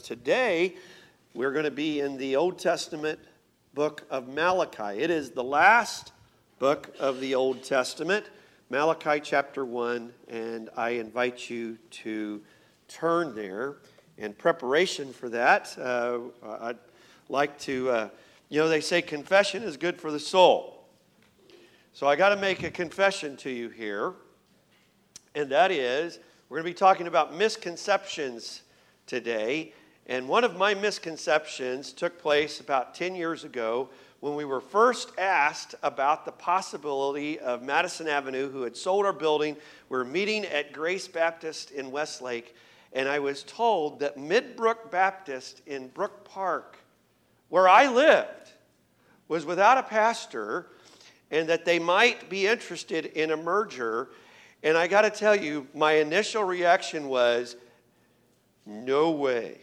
today we're going to be in the Old Testament book of Malachi. It is the last book of the Old Testament, Malachi chapter 1, and I invite you to turn there. In preparation for that, I'd like to, they say confession is good for the soul. So I got to make a confession to you here, and that is, we're going to be talking about misconceptions today. And one of my misconceptions took place about 10 years ago when we were first asked about the possibility of Madison Avenue, who had sold our building. We were meeting at Grace Baptist in Westlake, and I was told that Midbrook Baptist in Brook Park, where I lived, was without a pastor, and that they might be interested in a merger. And I got to tell you, my initial reaction was, no way.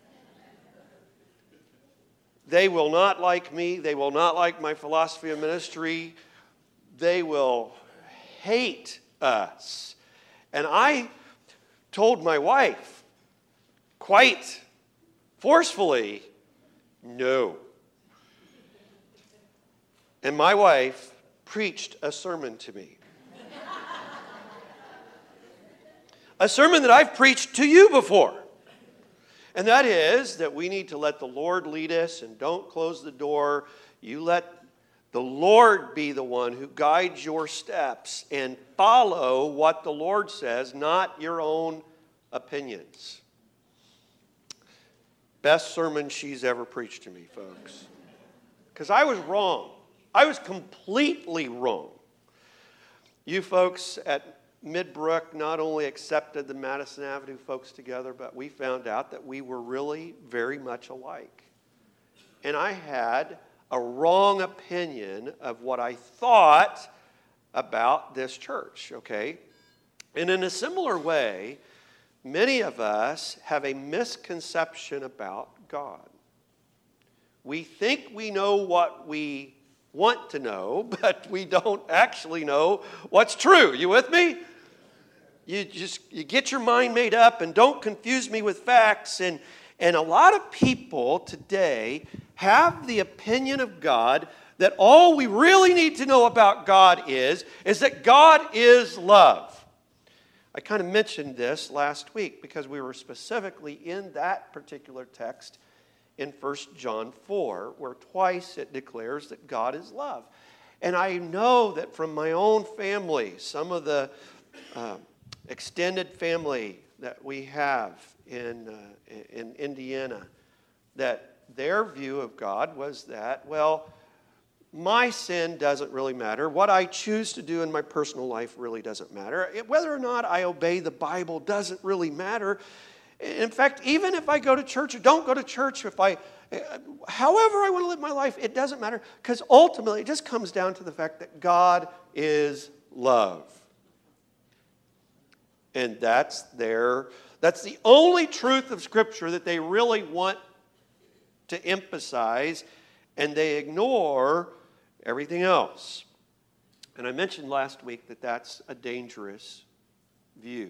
They will not like me. They will not like my philosophy of ministry. They will hate us. And I told my wife quite forcefully, no. And my wife preached a sermon to me. A sermon that I've preached to you before. And that is that we need to let the Lord lead us and don't close the door. You let the Lord be the one who guides your steps and follow what the Lord says, not your own opinions. Best sermon she's ever preached to me, folks. Because I was wrong. I was completely wrong. You folks at Midbrook not only accepted the Madison Avenue folks together, but we found out that we were really very much alike. And I had a wrong opinion of what I thought about this church, okay? And in a similar way, many of us have a misconception about God. We think we know what we want to know, but we don't actually know what's true. You with me? You get your mind made up and don't confuse me with facts. And a lot of people today have the opinion of God that all we really need to know about God is that God is love. I kind of mentioned this last week because we were specifically in that particular text in 1 John 4, where twice it declares that God is love. And I know that from my own family, some of the extended family that we have in Indiana, that their view of God was that, well, my sin doesn't really matter. What I choose to do in my personal life really doesn't matter. Whether or not I obey the Bible doesn't really matter. In fact, even if I go to church or don't go to church, however I want to live my life, it doesn't matter. Because ultimately, it just comes down to the fact that God is love. And that's the only truth of Scripture that they really want to emphasize, and they ignore everything else. And I mentioned last week that that's a dangerous view.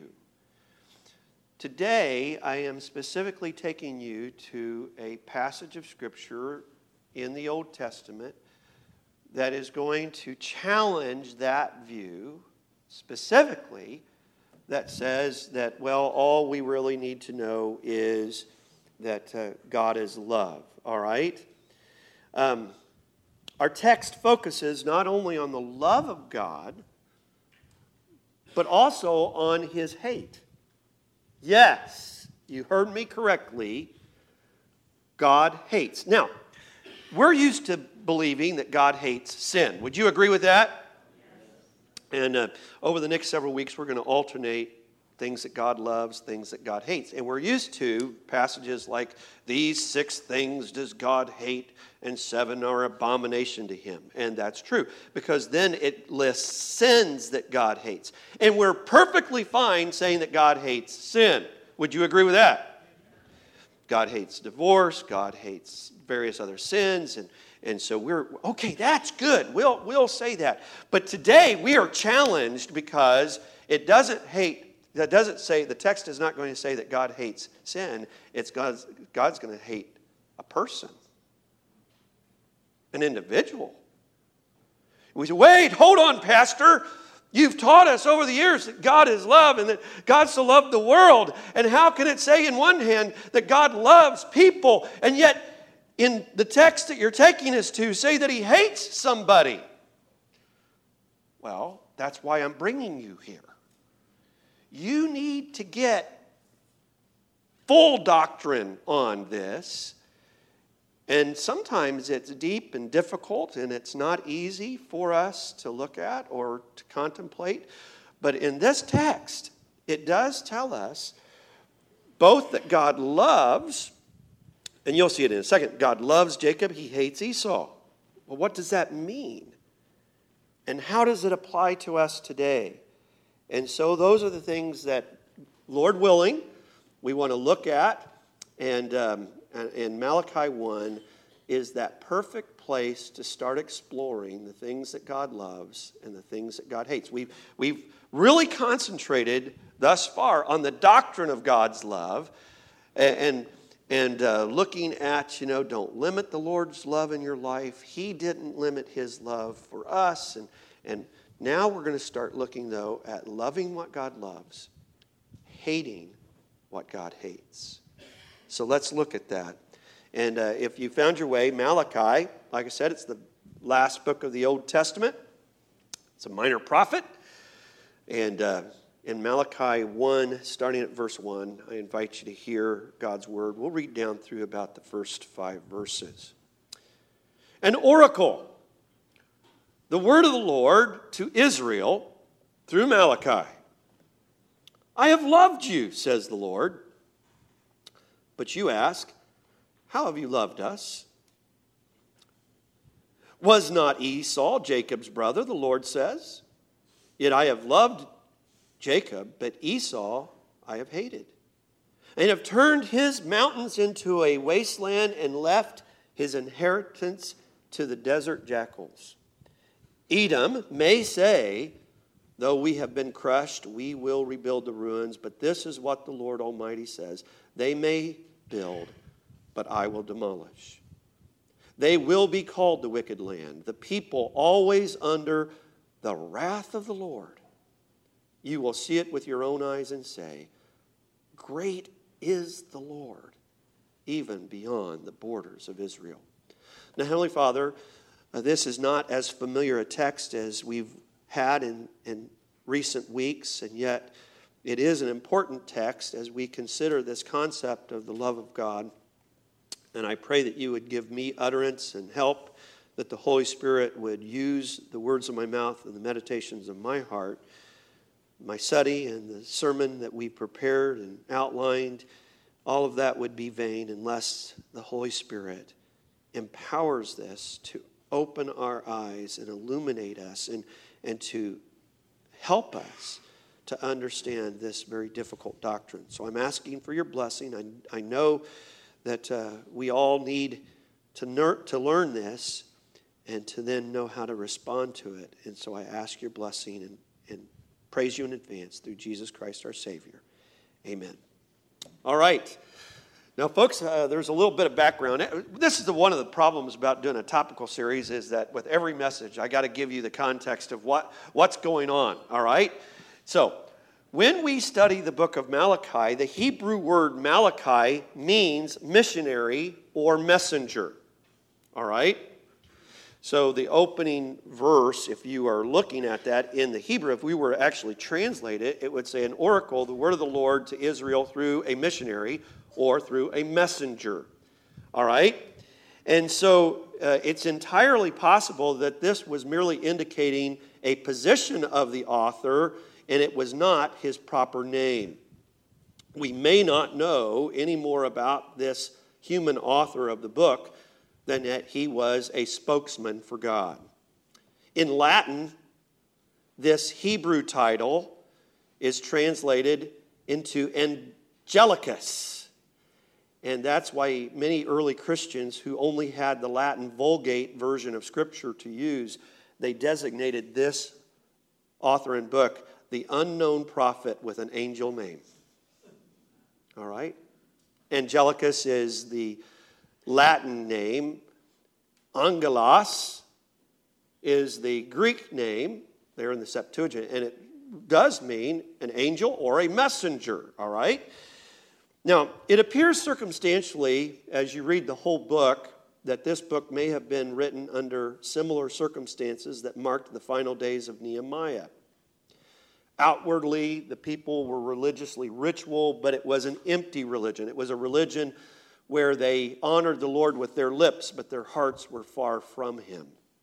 Today, I am specifically taking you to a passage of Scripture in the Old Testament that is going to challenge that view, specifically that says that, well, all we really need to know is that God is love, all right? Our text focuses not only on the love of God, but also on his hate. Yes, you heard me correctly. God hates. Now, we're used to believing that God hates sin. Would you agree with that? And over the next several weeks, we're going to alternate things that God loves, things that God hates. And we're used to passages like, these 6 things does God hate, and 7 are abomination to him. And that's true, because then it lists sins that God hates. And we're perfectly fine saying that God hates sin. Would you agree with that? God hates divorce, God hates various other sins, and so we're, okay, that's good. We'll say that. But today we are challenged because it doesn't That doesn't say, the text is not going to say that God hates sin. It's God's going to hate a person, an individual. We say, wait, hold on, Pastor. You've taught us over the years that God is love and that God so loved the world. And how can it say in one hand that God loves people, and yet in the text that you're taking us to say that he hates somebody? Well, that's why I'm bringing you here. You need to get full doctrine on this. And sometimes it's deep and difficult, and it's not easy for us to look at or to contemplate. But in this text, it does tell us both that God loves, and you'll see it in a second, God loves Jacob, he hates Esau. Well, what does that mean? And how does it apply to us today? And so those are the things that, Lord willing, we want to look at. And Malachi 1 is that perfect place to start exploring the things that God loves and the things that God hates. We've really concentrated thus far on the doctrine of God's love and looking at, don't limit the Lord's love in your life. He didn't limit his love for us. And now we're going to start looking, though, at loving what God loves, hating what God hates. So let's look at that. And if you found your way, Malachi, like I said, it's the last book of the Old Testament. It's a minor prophet. And in Malachi 1, starting at verse 1, I invite you to hear God's word. We'll read down through about the first 5 verses. An oracle, the word of the Lord to Israel through Malachi. I have loved you, says the Lord. But you ask, how have you loved us? Was not Esau Jacob's brother, the Lord says? Yet I have loved Jacob, but Esau I have hated. And have turned his mountains into a wasteland and left his inheritance to the desert jackals. Edom may say, though we have been crushed, we will rebuild the ruins. But this is what the Lord Almighty says. They may build, but I will demolish. They will be called the wicked land, the people always under the wrath of the Lord. You will see it with your own eyes and say, great is the Lord, even beyond the borders of Israel. Now, Heavenly Father, this is not as familiar a text as we've had in recent weeks, and yet it is an important text as we consider this concept of the love of God. And I pray that you would give me utterance and help, that the Holy Spirit would use the words of my mouth and the meditations of my heart, my study and the sermon that we prepared and outlined. All of that would be vain unless the Holy Spirit empowers this to open our eyes and illuminate us and to help us to understand this very difficult doctrine. So I'm asking for your blessing. I know that we all need to learn this and to then know how to respond to it. And so I ask your blessing and praise you in advance through Jesus Christ our Savior. Amen. All right. Now, folks, there's a little bit of background. This is one of the problems about doing a topical series is that with every message, I got to give you the context of what's going on, all right? So, when we study the book of Malachi, the Hebrew word Malachi means missionary or messenger, all right? So the opening verse, if you are looking at that in the Hebrew, if we were to actually translate it, it would say an oracle, the word of the Lord to Israel through a missionary or through a messenger. All right? And so it's entirely possible that this was merely indicating a position of the author, and it was not his proper name. We may not know any more about this human author of the book than that he was a spokesman for God. In Latin, this Hebrew title is translated into Angelicus. And that's why many early Christians who only had the Latin Vulgate version of Scripture to use, they designated this author and book the unknown prophet with an angel name. All right? Angelicus is the Latin name. Angelos is the Greek name there in the Septuagint, and it does mean an angel or a messenger, all right? Now, it appears circumstantially, as you read the whole book, that this book may have been written under similar circumstances that marked the final days of Nehemiah. Outwardly, the people were religiously ritual, but it was an empty religion. It was a religion where they honored the Lord with their lips, but their hearts were far from him.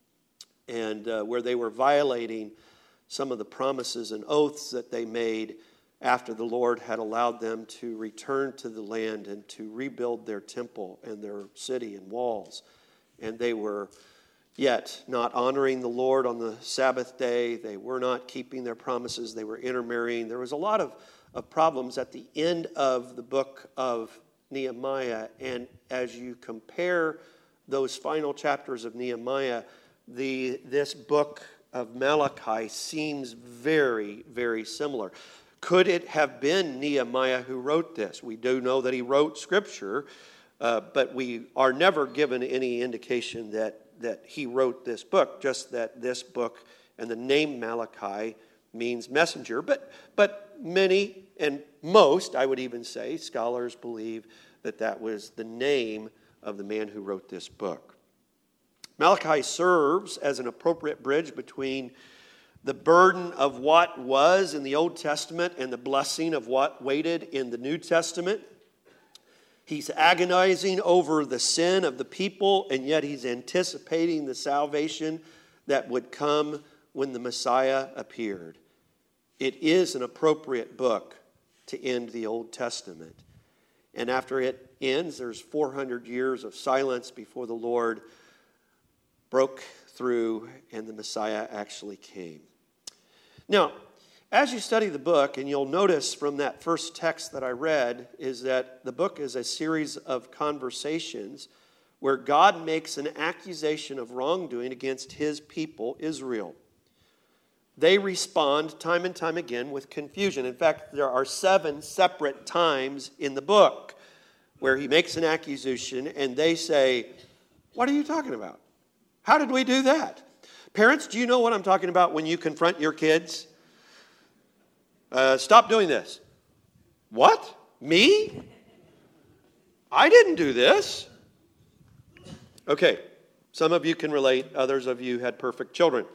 And where they were violating some of the promises and oaths that they made after the Lord had allowed them to return to the land and to rebuild their temple and their city and walls. And they were yet not honoring the Lord on the Sabbath day. They were not keeping their promises. They were intermarrying. There was a lot of problems at the end of the book of Nehemiah. And as you compare those final chapters of Nehemiah, this book of Malachi seems very, very similar. Could it have been Nehemiah who wrote this? We do know that he wrote Scripture, but we are never given any indication that he wrote this book, just that this book and the name Malachi means messenger. But many, and most, I would even say, scholars believe that that was the name of the man who wrote this book. Malachi serves as an appropriate bridge between the burden of what was in the Old Testament and the blessing of what waited in the New Testament. He's agonizing over the sin of the people, and yet he's anticipating the salvation that would come when the Messiah appeared. It is an appropriate book to end the Old Testament. And after it ends, there's 400 years of silence before the Lord broke through and the Messiah actually came. Now, as you study the book, and you'll notice from that first text that I read, is that the book is a series of conversations where God makes an accusation of wrongdoing against his people, Israel. They respond time and time again with confusion. In fact, there are 7 separate times in the book where he makes an accusation and they say, "What are you talking about? How did we do that?" Parents, do you know what I'm talking about when you confront your kids? Stop doing this. What? Me? I didn't do this. Okay, some of you can relate. Others of you had perfect children.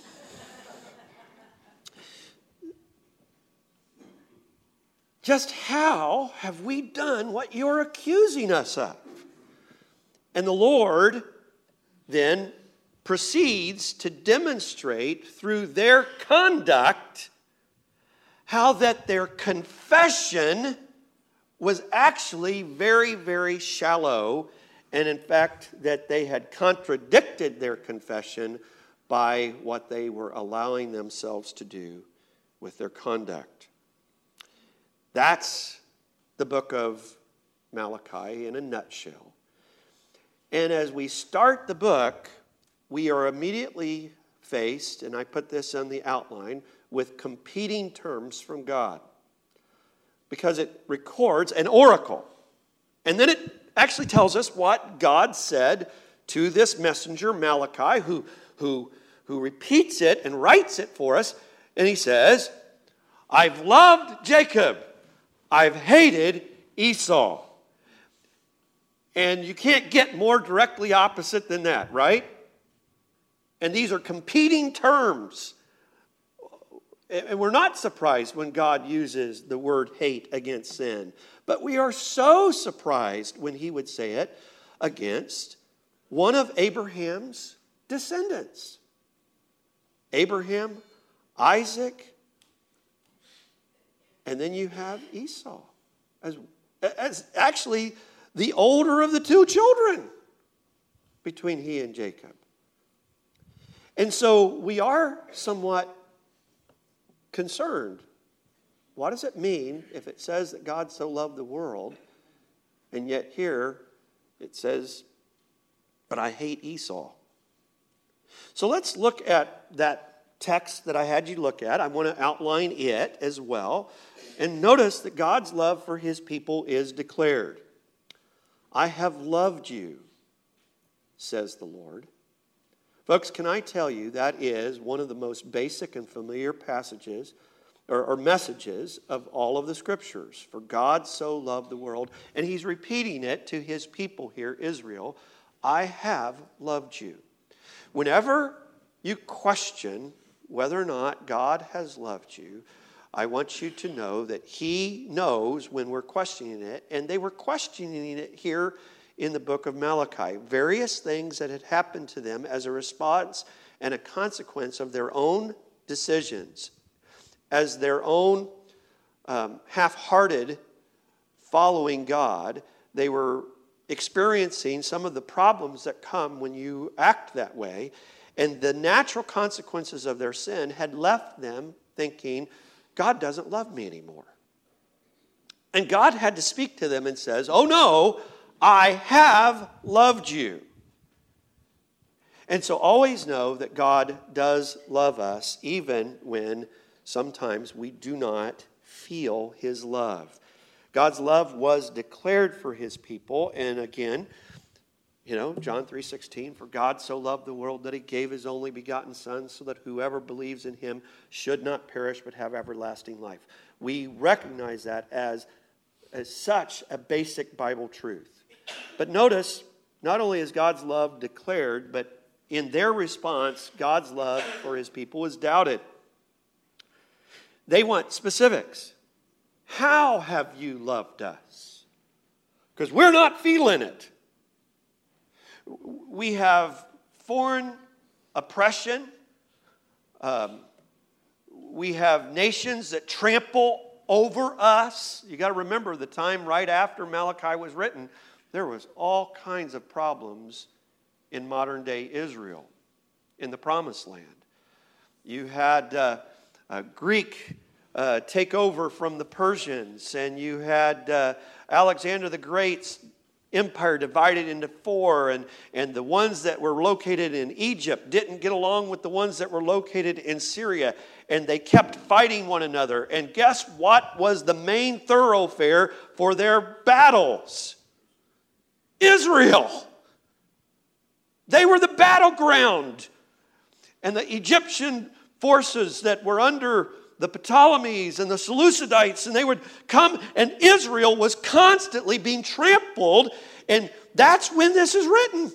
Just how have we done what you're accusing us of? And the Lord then proceeds to demonstrate through their conduct how that their confession was actually very, very shallow, and in fact that they had contradicted their confession by what they were allowing themselves to do with their conduct. That's the book of Malachi in a nutshell. And as we start the book, we are immediately faced, and I put this on the outline, with competing terms from God. Because it records an oracle. And then it actually tells us what God said to this messenger, Malachi, who repeats it and writes it for us. And he says, "I've loved Jacob. I've hated Esau." And you can't get more directly opposite than that, right? And these are competing terms. And we're not surprised when God uses the word hate against sin. But we are so surprised when he would say it against one of Abraham's descendants. Abraham, Isaac, and then you have Esau. As actually the older of the 2 children between he and Jacob. And so we are somewhat concerned. What does it mean if it says that God so loved the world, and yet here it says, "But I hate Esau"? So let's look at that text that I had you look at. I want to outline it as well. And notice that God's love for his people is declared. I have loved you, says the Lord. Folks, can I tell you that is one of the most basic and familiar passages or messages of all of the Scriptures. For God so loved the world. And he's repeating it to his people here, Israel. I have loved you. Whenever you question whether or not God has loved you, I want you to know that he knows when we're questioning it, and they were questioning it here in the book of Malachi. Various things that had happened to them as a response and a consequence of their own decisions, as their own half-hearted following God. They were experiencing some of the problems that come when you act that way. And the natural consequences of their sin had left them thinking, God doesn't love me anymore. And God had to speak to them and says, oh no, I have loved you. And so always know that God does love us, even when sometimes we do not feel his love. God's love was declared for his people. And again, John 3:16, for God so loved the world that he gave his only begotten Son, so that whoever believes in him should not perish but have everlasting life. We recognize that as such a basic Bible truth. But notice, not only is God's love declared, but in their response, God's love for his people is doubted. They want specifics. How have you loved us? Because we're not feeling it. We have foreign oppression. We have nations that trample over us. You got to remember the time right after Malachi was written, there was all kinds of problems in modern day Israel, in the Promised Land. You had Greek take over from the Persians, and you had Alexander the Great's empire divided into four, and the ones that were located in Egypt didn't get along with the ones that were located in Syria, and they kept fighting one another. And guess what was the main thoroughfare for their battles? Israel. They were the battleground. And the Egyptian forces that were under the Ptolemies and the Seleucidites, and they would come, and Israel was constantly being trampled, and that's when this is written.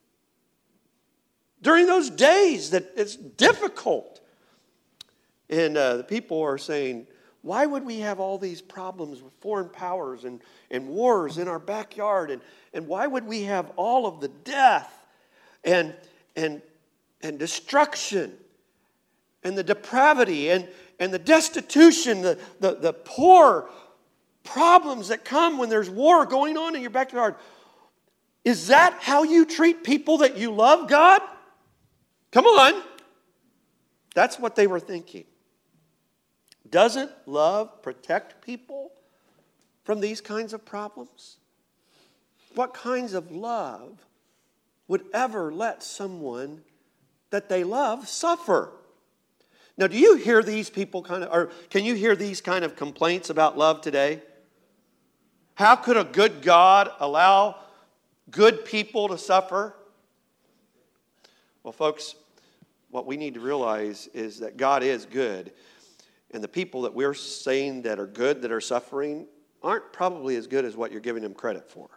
During those days that it's difficult. And the people are saying, why would we have all these problems with foreign powers and wars in our backyard, and why would we have all of the death and destruction and the depravity and the destitution, the poor problems that come when there's war going on in your backyard? Is that how you treat people that you love, God? Come on. That's what they were thinking. Doesn't love protect people from these kinds of problems? What kinds of love would ever let someone that they love suffer? Now, do you hear these people can you hear these kind of complaints about love today? How could a good God allow good people to suffer? Well, folks, what we need to realize is that God is good. And the people that we're saying that are good, that are suffering, aren't probably as good as what you're giving them credit for.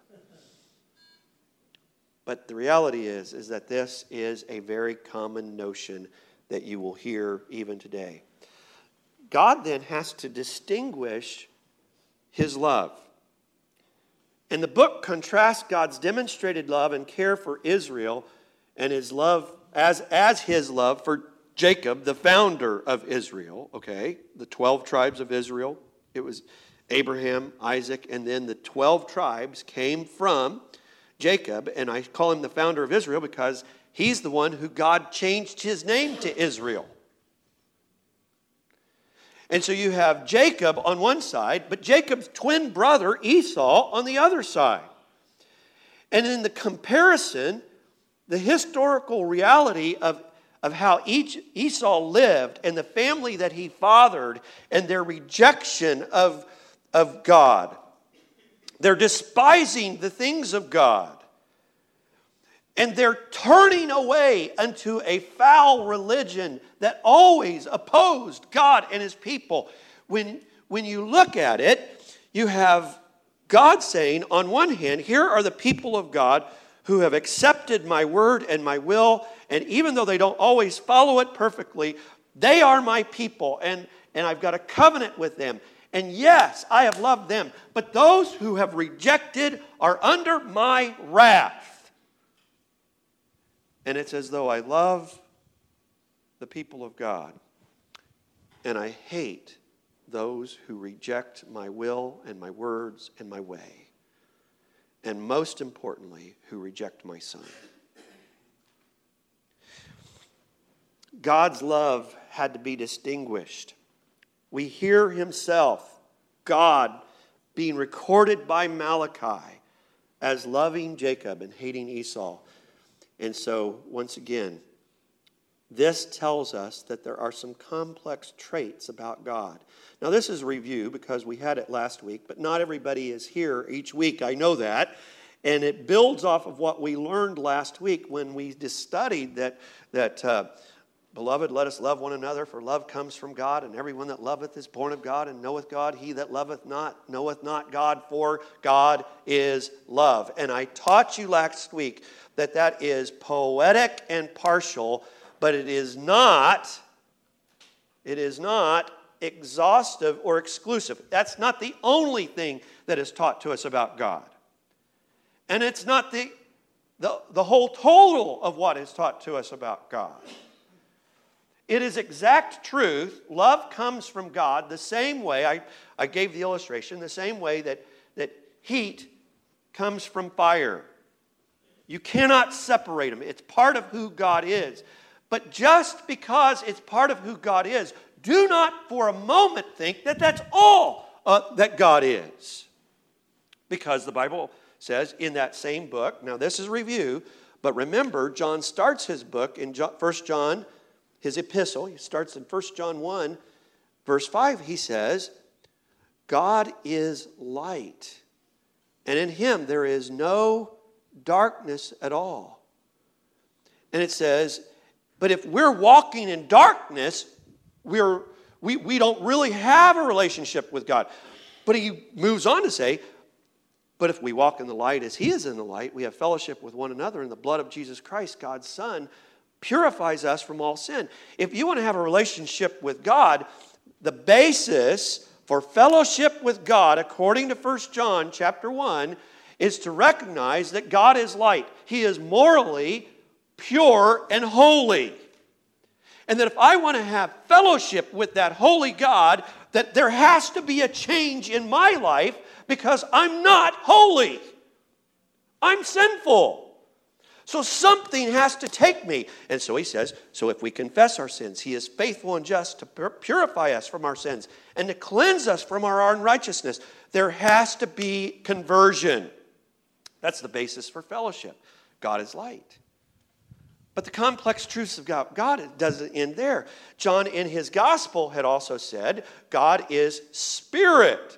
But the reality is that this is a very common notion that you will hear even today. God then has to distinguish his love. And the book contrasts God's demonstrated love and care for Israel and his love as his love for Jacob, the founder of Israel, okay? The 12 tribes of Israel. It was Abraham, Isaac, and then the 12 tribes came from Jacob, and I call him the founder of Israel because he's the one who God changed his name to Israel. And so you have Jacob on one side, but Jacob's twin brother Esau on the other side. And in the comparison, the historical reality of of how Esau lived and the family that he fathered and their rejection of God. They're despising the things of God. And they're turning away unto a foul religion that always opposed God and his people. When you look at it, you have God saying, on one hand, here are the people of God who have accepted my word and my will, and even though they don't always follow it perfectly, they are my people, and I've got a covenant with them. And yes, I have loved them, but those who have rejected are under my wrath. And it's as though I love the people of God, and I hate those who reject my will and my words and my way. And most importantly, who reject my Son. God's love had to be distinguished. We hear himself, God, being recorded by Malachi as loving Jacob and hating Esau. And so, once again, this tells us that there are some complex traits about God. Now, this is a review because we had it last week, but not everybody is here each week. I know that. And it builds off of what we learned last week when we just studied that beloved, let us love one another, for love comes from God, and everyone that loveth is born of God and knoweth God. He that loveth not knoweth not God, for God is love. And I taught you last week that is poetic and partial, but it is not exhaustive or exclusive. That's not the only thing that is taught to us about God. And it's not the whole total of what is taught to us about God. It is exact truth. Love comes from God the same way, I gave the illustration, the same way that heat comes from fire. You cannot separate them. It's part of who God is. But just because it's part of who God is, do not for a moment think that that's all that God is. Because the Bible says in that same book, now this is review, but remember, John starts his book in 1 John, his epistle. He starts in 1 John 1, verse 5. He says, God is light, and in him there is no darkness at all. And it says, but if we're walking in darkness, we don't really have a relationship with God. But he moves on to say, but if we walk in the light as he is in the light, we have fellowship with one another, and the blood of Jesus Christ, God's Son, purifies us from all sin. If you want to have a relationship with God, the basis for fellowship with God, according to 1 John chapter 1, is to recognize that God is light. He is morally pure and holy. And that if I want to have fellowship with that holy God, that there has to be a change in my life because I'm not holy. I'm sinful. So something has to take me. And so he says, so if we confess our sins, he is faithful and just to purify us from our sins and to cleanse us from our unrighteousness. There has to be conversion. That's the basis for fellowship. God is light. But the complex truths of God doesn't end there. John in his gospel had also said, God is spirit.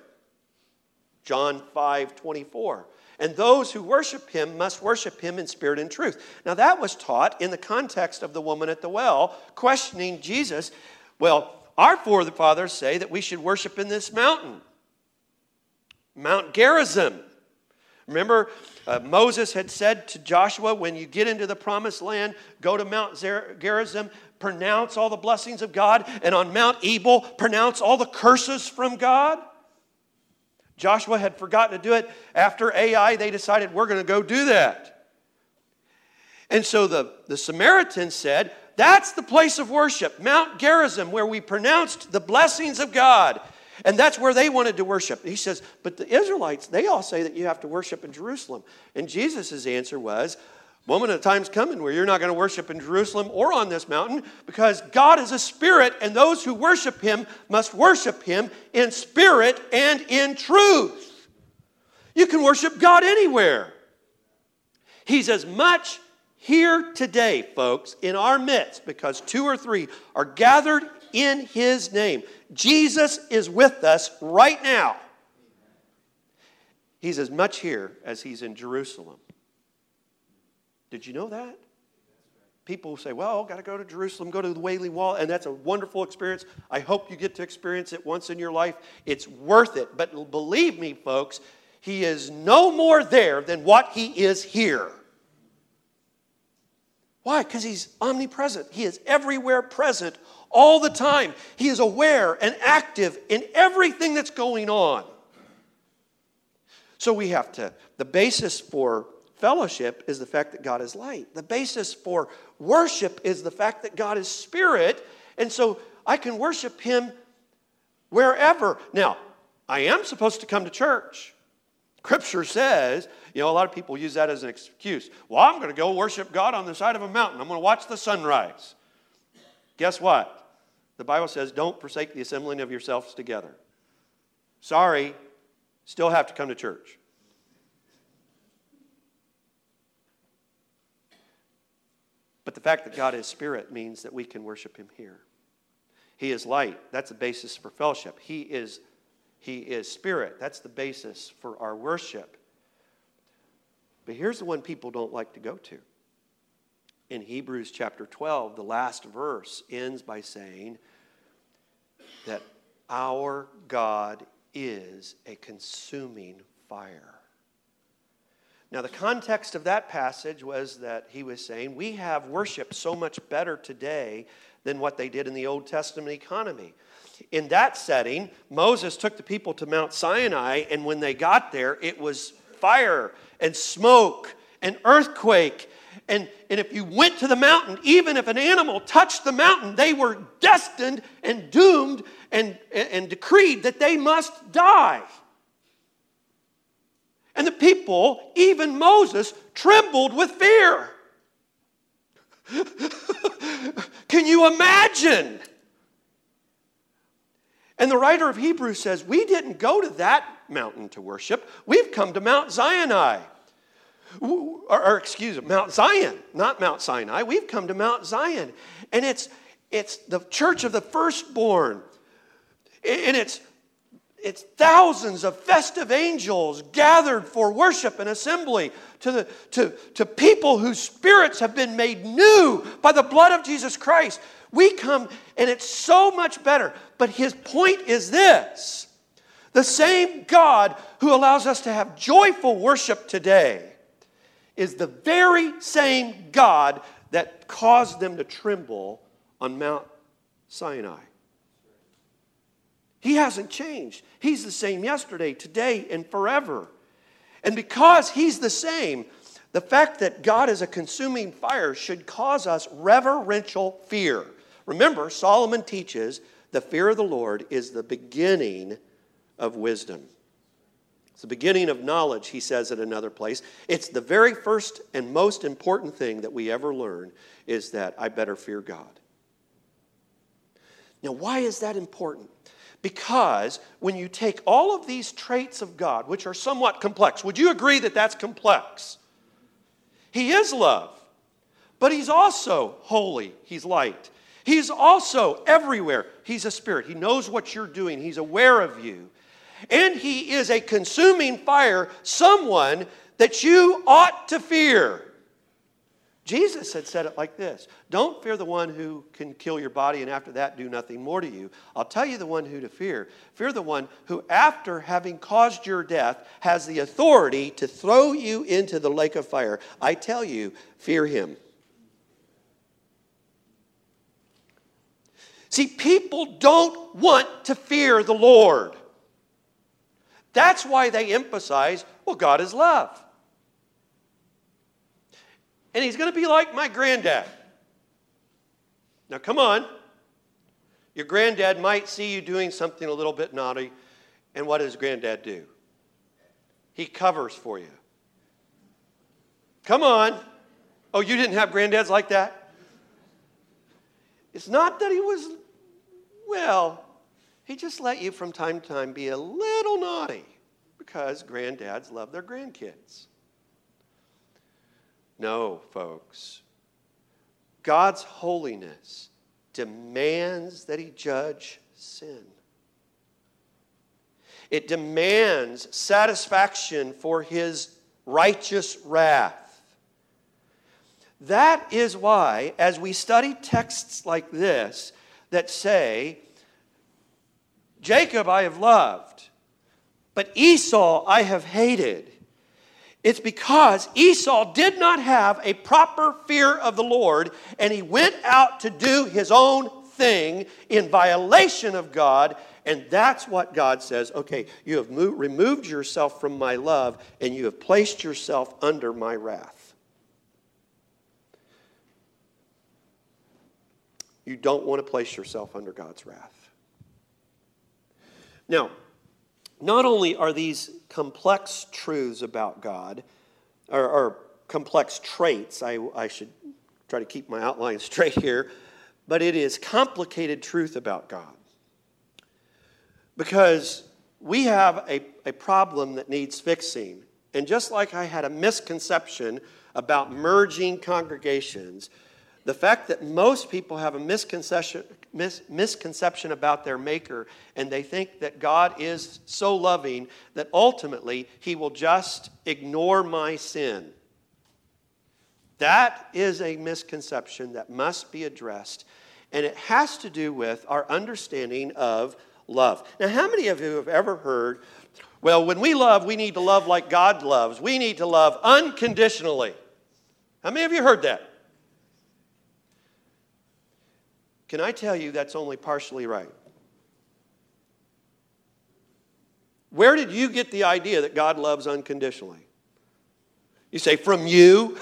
John 5:24. And those who worship him must worship him in spirit and truth. Now that was taught in the context of the woman at the well, questioning Jesus. Well, our forefathers say that we should worship in this mountain, Mount Gerizim. Remember, Moses had said to Joshua, when you get into the promised land, go to Mount Gerizim, pronounce all the blessings of God, and on Mount Ebal, pronounce all the curses from God. Joshua had forgotten to do it. After Ai, they decided, we're going to go do that. And so the Samaritans said, that's the place of worship, Mount Gerizim, where we pronounced the blessings of God. And that's where they wanted to worship. He says, but the Israelites, they all say that you have to worship in Jerusalem. And Jesus' answer was, moment of time's coming where you're not going to worship in Jerusalem or on this mountain because God is a spirit, and those who worship him must worship him in spirit and in truth. You can worship God anywhere. He's as much here today, folks, in our midst, because 2 or 3 are gathered in His name. Jesus is with us right now. He's as much here as He's in Jerusalem. Did you know that? People say, well, got to go to Jerusalem, go to the Wailing Wall, and that's a wonderful experience. I hope you get to experience it once in your life. It's worth it. But believe me, folks, He is no more there than what He is here. Why? Because He's omnipresent. He is everywhere present all the time. He is aware and active in everything that's going on. So we have to, the basis for fellowship is the fact that God is light. The basis for worship is the fact that God is spirit. And so I can worship Him wherever. Now, I am supposed to come to church. Scripture says, a lot of people use that as an excuse. Well, I'm going to go worship God on the side of a mountain. I'm going to watch the sunrise. Guess what? The Bible says, don't forsake the assembling of yourselves together. Sorry, still have to come to church. But the fact that God is spirit means that we can worship Him here. He is light. That's the basis for fellowship. He is spirit. That's the basis for our worship. But here's the one people don't like to go to. In Hebrews chapter 12, the last verse ends by saying that our God is a consuming fire. Now, the context of that passage was that he was saying, we have worship so much better today than what they did in the Old Testament economy. In that setting, Moses took the people to Mount Sinai, and when they got there, it was fire and smoke and earthquake. And if you went to the mountain, even if an animal touched the mountain, they were destined and doomed and decreed that they must die. And the people, even Moses, trembled with fear. Can you imagine? And the writer of Hebrews says, we didn't go to that mountain to worship. We've come to Mount Sinai. Mount Zion, not Mount Sinai. We've come to Mount Zion. And it's the church of the firstborn. And it's thousands of festive angels gathered for worship and assembly to people whose spirits have been made new by the blood of Jesus Christ. We come, and it's so much better. But his point is this. The same God who allows us to have joyful worship today is the very same God that caused them to tremble on Mount Sinai. He hasn't changed. He's the same yesterday, today, and forever. And because He's the same, the fact that God is a consuming fire should cause us reverential fear. Remember, Solomon teaches the fear of the Lord is the beginning of wisdom. It's the beginning of knowledge, he says at another place. It's the very first and most important thing that we ever learn is that I better fear God. Now, why is that important? Because when you take all of these traits of God, which are somewhat complex, would you agree that that's complex? He is love, but He's also holy. He's light. He's also everywhere. He's a spirit. He knows what you're doing. He's aware of you. And He is a consuming fire, someone that you ought to fear. Jesus had said it like this. Don't fear the one who can kill your body and after that do nothing more to you. I'll tell you the one who to fear. Fear the one who after having caused your death has the authority to throw you into the lake of fire. I tell you, fear Him. See, people don't want to fear the Lord. That's why they emphasize, well, God is love. And He's going to be like my granddad. Now, come on. Your granddad might see you doing something a little bit naughty, and what does granddad do? He covers for you. Come on. Oh, you didn't have granddads like that? It's not that he was, he just let you from time to time be a little naughty because granddads love their grandkids. No, folks. God's holiness demands that he judge sin. It demands satisfaction for his righteous wrath. That is why, as we study texts like this that say, Jacob I have loved, but Esau I have hated, it's because Esau did not have a proper fear of the Lord, and he went out to do his own thing in violation of God. And that's what God says, okay, you have removed yourself from my love, and you have placed yourself under my wrath. You don't want to place yourself under God's wrath. Now, not only are these complex truths about God, or complex traits, I should try to keep my outline straight here, but it is complicated truth about God. Because we have a problem that needs fixing. And just like I had a misconception about merging congregations, the fact that most people have a misconception about their Maker, and they think that God is so loving that ultimately he will just ignore my sin. That is a misconception that must be addressed. And it has to do with our understanding of love. Now, how many of you have ever heard, well, when we love, we need to love like God loves. We need to love unconditionally. How many of you heard that? Can I tell you that's only partially right? Where did you get the idea that God loves unconditionally? You say, from you?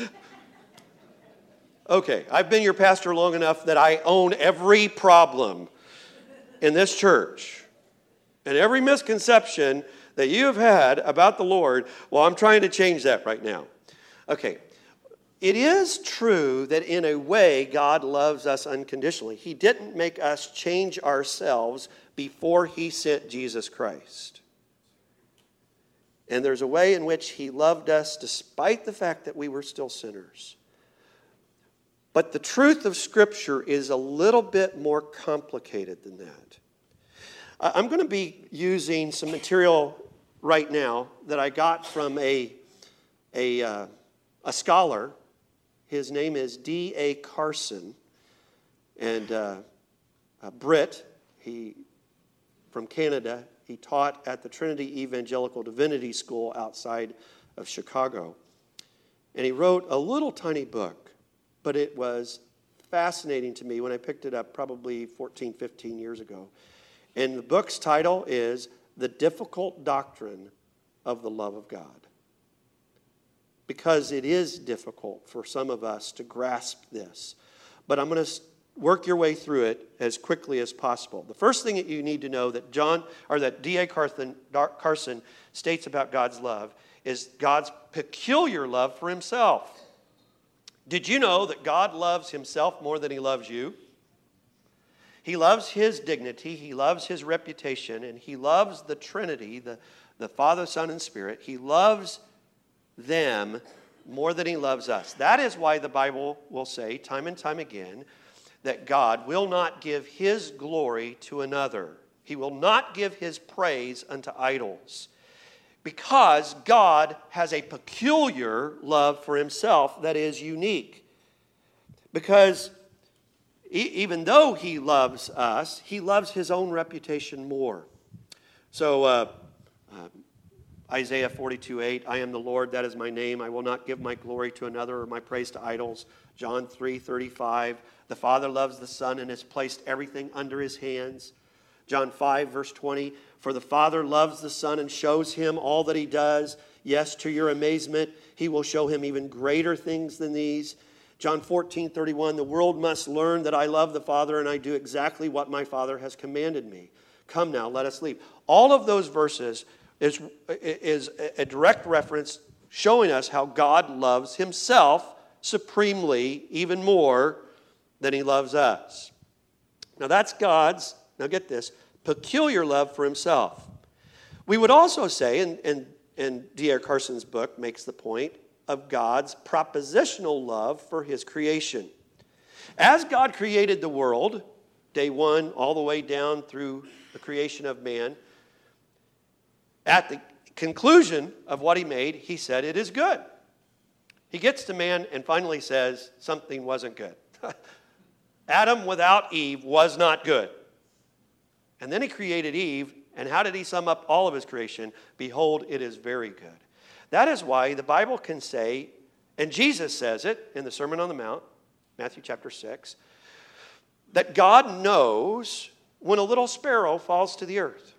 Okay, I've been your pastor long enough that I own every problem in this church. And every misconception that you have had about the Lord, well, I'm trying to change that right now. Okay, it is true that in a way God loves us unconditionally. He didn't make us change ourselves before he sent Jesus Christ. And there's a way in which he loved us despite the fact that we were still sinners. But the truth of Scripture is a little bit more complicated than that. I'm going to be using some material right now that I got from a scholar. His name is D.A. Carson, and a Brit. He from Canada. He taught at the Trinity Evangelical Divinity School outside of Chicago. And he wrote a little tiny book, but it was fascinating to me when I picked it up probably 14, 15 years ago. And the book's title is The Difficult Doctrine of the Love of God. Because it is difficult for some of us to grasp this. But I'm going to work your way through it as quickly as possible. The first thing that you need to know that D.A. Carson states about God's love is God's peculiar love for himself. Did you know that God loves himself more than he loves you? He loves his dignity, he loves his reputation, and he loves the Trinity, the Father, Son, and Spirit. He loves them more than he loves us. That is why the Bible will say time and time again that God will not give his glory to another. He will not give his praise unto idols. Because God has a peculiar love for himself that is unique. Because even though he loves us, he loves his own reputation more. So Isaiah 42:8, I am the Lord, that is my name. I will not give my glory to another or my praise to idols. John 3:35, the Father loves the Son and has placed everything under his hands. John 5, verse 20, for the Father loves the Son and shows him all that he does. Yes, to your amazement, he will show him even greater things than these. John 14:31, the world must learn that I love the Father and I do exactly what my Father has commanded me. Come now, let us leave. All of those verses is a direct reference showing us how God loves himself supremely, even more than he loves us. Now that's God's, now get this, peculiar love for himself. We would also say, and D.A. Carson's book makes the point, of God's propositional love for his creation. As God created the world, day one all the way down through the creation of man, at the conclusion of what he made, he said, "It is good." He gets to man and finally says something wasn't good. Adam without Eve was not good. And then he created Eve, and how did he sum up all of his creation? "Behold, it is very good." That is why the Bible can say, and Jesus says it in the Sermon on the Mount, Matthew chapter 6, that God knows when a little sparrow falls to the earth.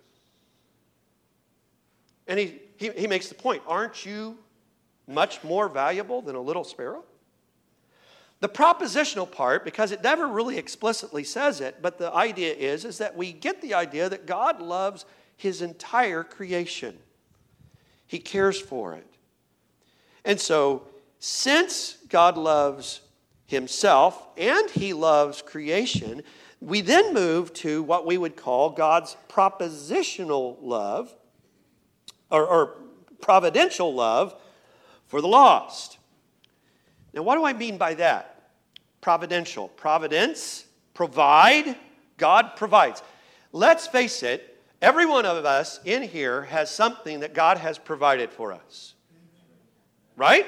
And he makes the point, aren't you much more valuable than a little sparrow? The propositional part, because it never really explicitly says it, but the idea is that we get the idea that God loves his entire creation. He cares for it. And so, since God loves himself and he loves creation, we then move to what we would call God's propositional love, or providential love for the lost. Now, what do I mean by that? Providential. Providence, provide, God provides. Let's face it, every one of us in here has something that God has provided for us. Right?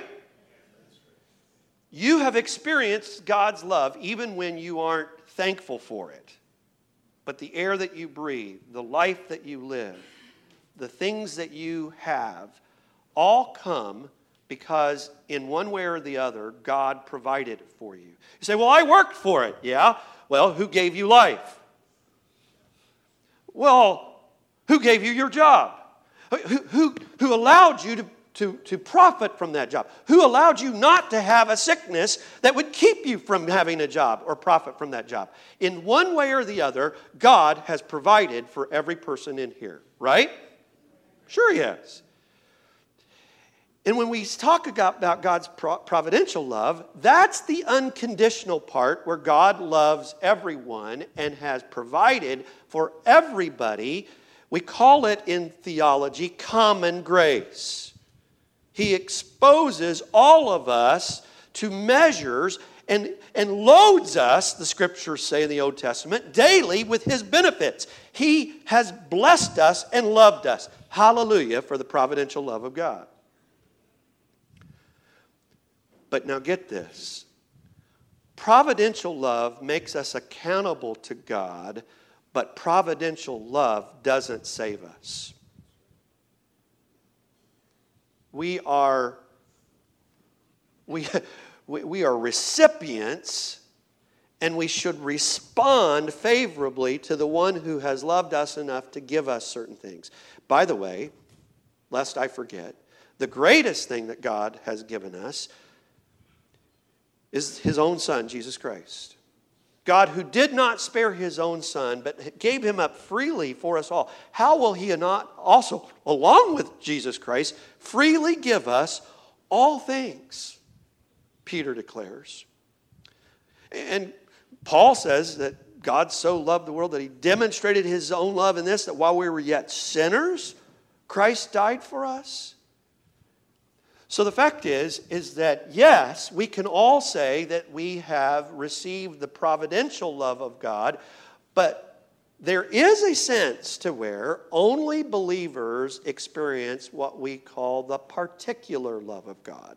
You have experienced God's love even when you aren't thankful for it. But the air that you breathe, the life that you live, the things that you have, all come because in one way or the other, God provided it for you. You say, "Well, I worked for it." Yeah. Well, who gave you life? Well, who gave you your job? Who allowed you to profit from that job? Who allowed you not to have a sickness that would keep you from having a job or profit from that job? In one way or the other, God has provided for every person in here, right? Sure he has. And when we talk about God's providential love, that's the unconditional part where God loves everyone and has provided for everybody. We call it in theology common grace. He exposes all of us to measures and loads us, the scriptures say in the Old Testament, daily with his benefits. He has blessed us and loved us. Hallelujah for the providential love of God. But now get this. Providential love makes us accountable to God, but providential love doesn't save us. We are recipients, and we should respond favorably to the one who has loved us enough to give us certain things. By the way, lest I forget, the greatest thing that God has given us is his own Son, Jesus Christ. God, who did not spare his own Son, but gave him up freely for us all, how will he not also, along with Jesus Christ, freely give us all things? Peter declares. And Paul says that God so loved the world that he demonstrated his own love in this, that while we were yet sinners, Christ died for us. So the fact is that yes, we can all say that we have received the providential love of God, but there is a sense to where only believers experience what we call the particular love of God.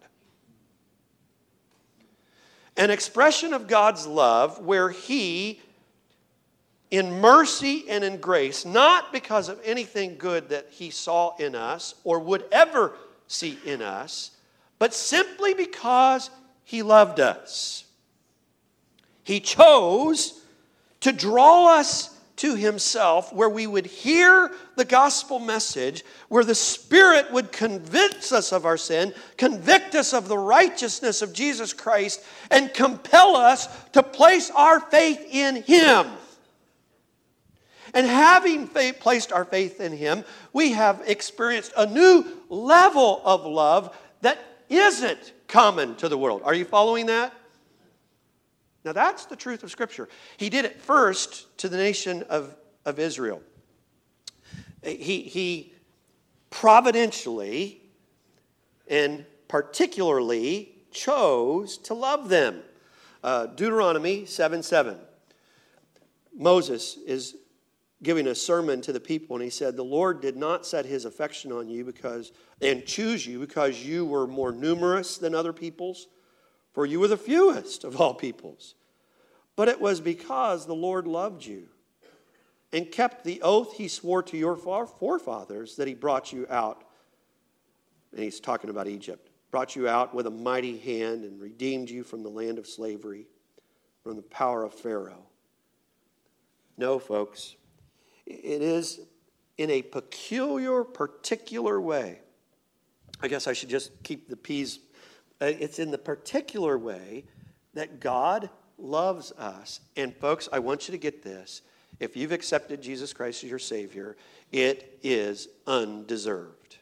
An expression of God's love where he, in mercy and in grace, not because of anything good that he saw in us or would ever see in us, but simply because he loved us. He chose to draw us to himself where we would hear the gospel message, where the Spirit would convince us of our sin, convict us of the righteousness of Jesus Christ, and compel us to place our faith in him. And having placed our faith in him, we have experienced a new level of love that isn't common to the world. Are you following that? Now that's the truth of Scripture. He did it first to the nation of Israel. He providentially and particularly chose to love them. Deuteronomy 7:7. Moses is giving a sermon to the people, and he said, the Lord did not set his affection on you and choose you because you were more numerous than other peoples, for you were the fewest of all peoples. But it was because the Lord loved you and kept the oath he swore to your forefathers that he brought you out. And he's talking about Egypt. Brought you out with a mighty hand and redeemed you from the land of slavery, from the power of Pharaoh. No, folks. It is in a peculiar, particular way. I guess I should just keep the P's. It's in the particular way that God loves us. And folks, I want you to get this. If you've accepted Jesus Christ as your Savior, it is undeserved.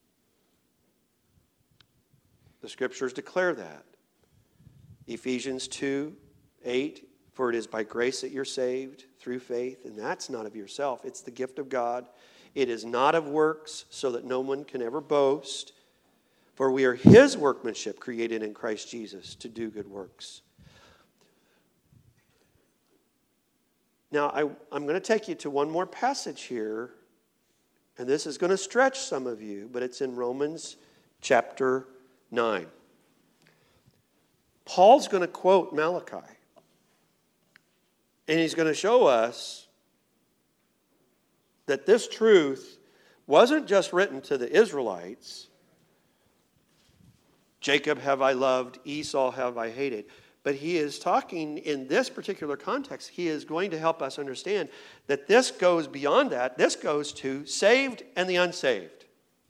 The Scriptures declare that. Ephesians 2:8, for it is by grace that you're saved through faith, and that's not of yourself. It's the gift of God. It is not of works, so that no one can ever boast. For we are his workmanship, created in Christ Jesus to do good works. Now, I'm going to take you to one more passage here, and this is going to stretch some of you, but it's in Romans chapter 9. Paul's going to quote Malachi. And he's going to show us that this truth wasn't just written to the Israelites. Jacob have I loved, Esau have I hated. But he is talking in this particular context. He is going to help us understand that this goes beyond that. This goes to saved and the unsaved.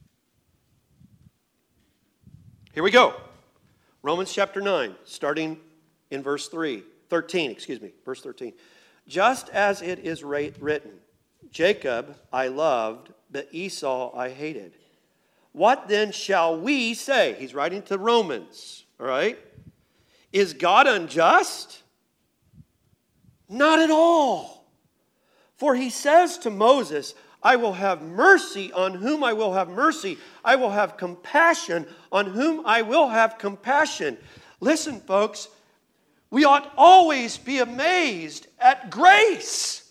Here we go. Romans chapter 9, starting in verse 13. Verse 13. Just as it is written, Jacob I loved, but Esau I hated. What then shall we say? He's writing to Romans, all right? Is God unjust? Not at all. For he says to Moses, I will have mercy on whom I will have mercy. I will have compassion on whom I will have compassion. Listen, folks, we ought always be amazed at grace.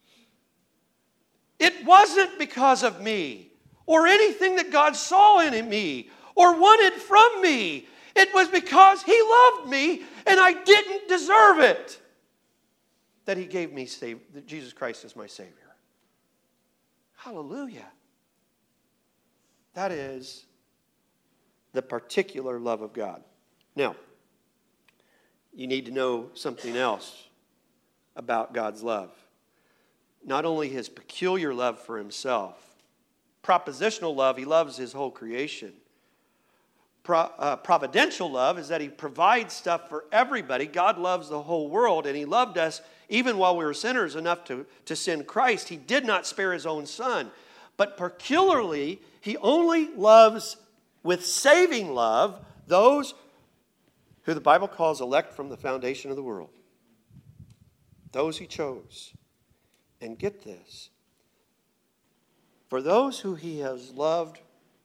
It wasn't because of me or anything that God saw in me or wanted from me. It was because he loved me and I didn't deserve it that he gave me Jesus Christ as my Savior. Hallelujah. That is the particular love of God. Now, you need to know something else about God's love. Not only his peculiar love for himself, propositional love, he loves his whole creation. Providential love is that he provides stuff for everybody. God loves the whole world, and he loved us even while we were sinners enough to send Christ. He did not spare his own son. But peculiarly, he only loves with saving love those who the Bible calls elect from the foundation of the world. Those he chose. And get this. For those who he has loved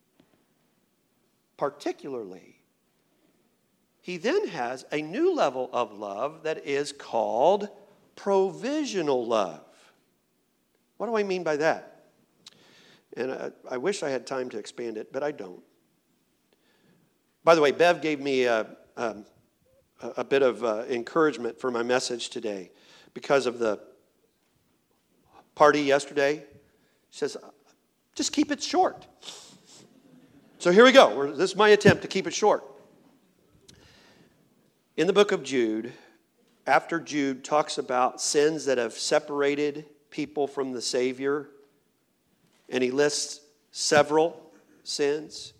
particularly, he then has a new level of love that is called provisional love. What do I mean by that? And I wish I had time to expand it, but I don't. By the way, Bev gave me a bit of encouragement for my message today because of the party yesterday. She says, just keep it short. So here we go. This is my attempt to keep it short. In the book of Jude, after Jude talks about sins that have separated people from the Savior, and he lists several sins,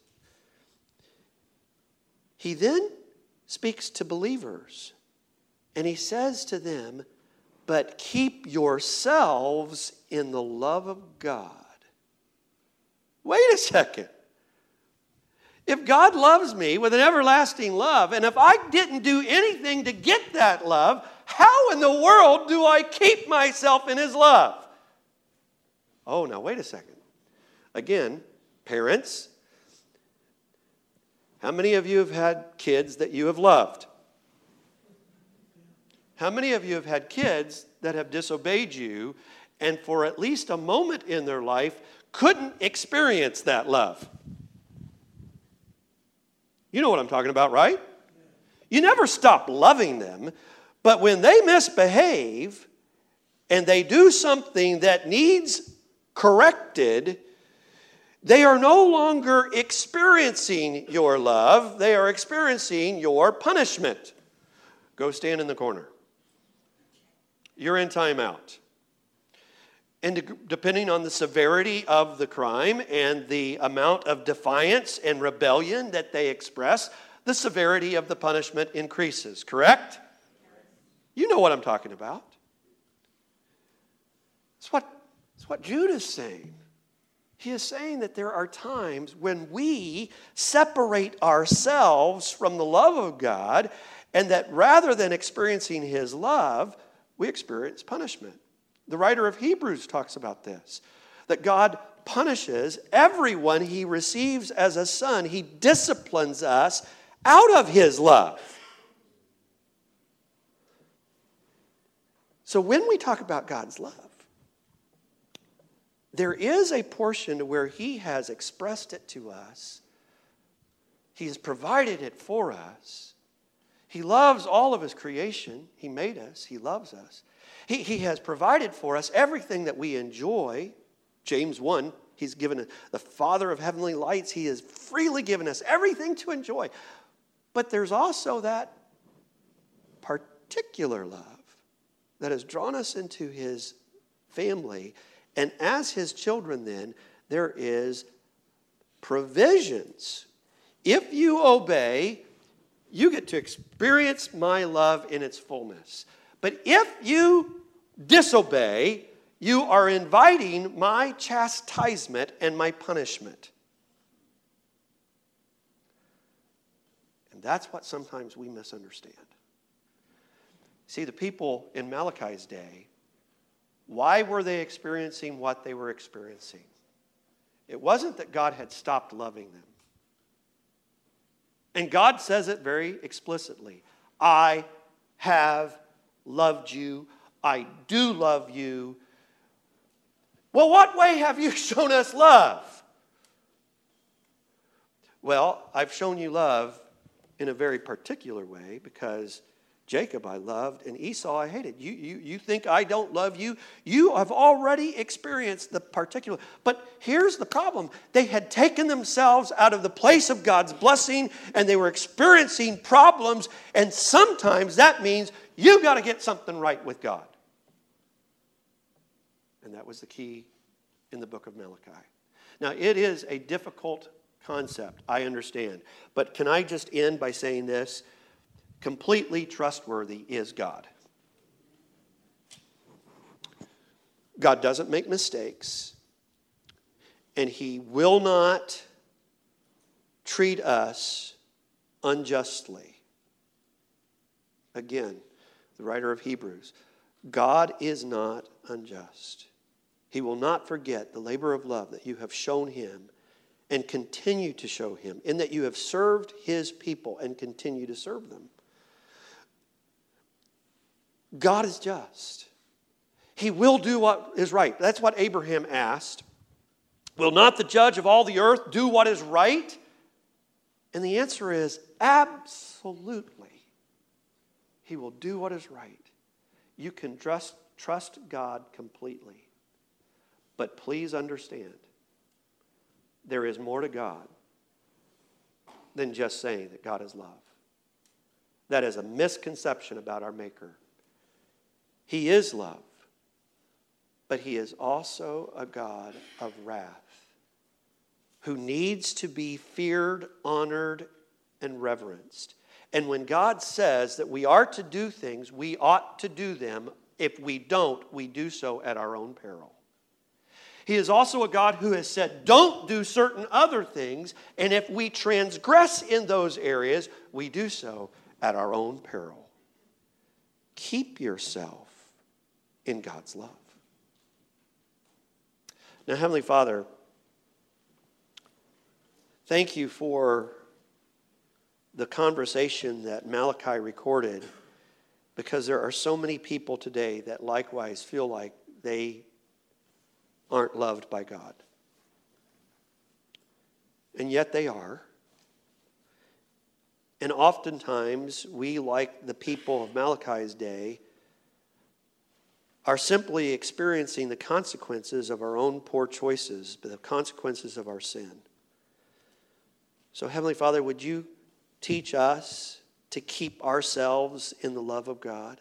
he then speaks to believers, and he says to them, but keep yourselves in the love of God. Wait a second. If God loves me with an everlasting love, and if I didn't do anything to get that love, how in the world do I keep myself in his love? Oh, now wait a second. Again, parents, How many of you have had kids that you have loved? How many of you have had kids that have disobeyed you and for at least a moment in their life couldn't experience that love? You know what I'm talking about, right? You never stop loving them, but when they misbehave and they do something that needs corrected, they are no longer experiencing your love. They are experiencing your punishment. Go stand in the corner. You're in timeout. And depending on the severity of the crime and the amount of defiance and rebellion that they express, the severity of the punishment increases, correct? You know what I'm talking about. It's what Jude is saying. He is saying that there are times when we separate ourselves from the love of God, and that rather than experiencing His love, we experience punishment. The writer of Hebrews talks about this, that God punishes everyone He receives as a son. He disciplines us out of His love. So when we talk about God's love, there is a portion where He has expressed it to us. He has provided it for us. He loves all of His creation. He made us. He loves us. He has provided for us everything that we enjoy. James 1, He's given the Father of heavenly lights. He has freely given us everything to enjoy. But there's also that particular love that has drawn us into His family. And as His children then, there is provisions. If you obey, you get to experience my love in its fullness. But if you disobey, you are inviting my chastisement and my punishment. And that's what sometimes we misunderstand. See, the people in Malachi's day, why were they experiencing what they were experiencing? It wasn't that God had stopped loving them. And God says it very explicitly. I have loved you. I do love you. Well, what way have you shown us love? Well, I've shown you love in a very particular way because Jacob I loved and Esau I hated. You think I don't love you? You have already experienced the particular. But here's the problem. They had taken themselves out of the place of God's blessing and they were experiencing problems. And sometimes that means you got to get something right with God. And that was the key in the book of Malachi. Now, it is a difficult concept, I understand. But can I just end by saying this? Completely trustworthy is God. God doesn't make mistakes, and He will not treat us unjustly. Again, the writer of Hebrews, God is not unjust. He will not forget the labor of love that you have shown Him and continue to show Him, in that you have served His people and continue to serve them. God is just. He will do what is right. That's what Abraham asked. Will not the judge of all the earth do what is right? And the answer is absolutely. He will do what is right. You can trust God completely. But please understand, there is more to God than just saying that God is love. That is a misconception about our Maker. He is love, but He is also a God of wrath who needs to be feared, honored, and reverenced. And when God says that we are to do things, we ought to do them. If we don't, we do so at our own peril. He is also a God who has said, don't do certain other things, and if we transgress in those areas, we do so at our own peril. Keep yourself in God's love. Now, Heavenly Father, thank you for the conversation that Malachi recorded, because there are so many people today that likewise feel like they aren't loved by God. And yet they are. And oftentimes we, like the people of Malachi's day, are simply experiencing the consequences of our own poor choices, the consequences of our sin. So, Heavenly Father, would you teach us to keep ourselves in the love of God?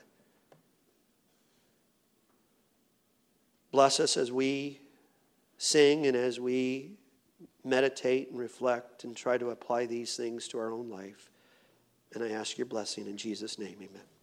Bless us as we sing and as we meditate and reflect and try to apply these things to our own life. And I ask your blessing in Jesus' name, amen.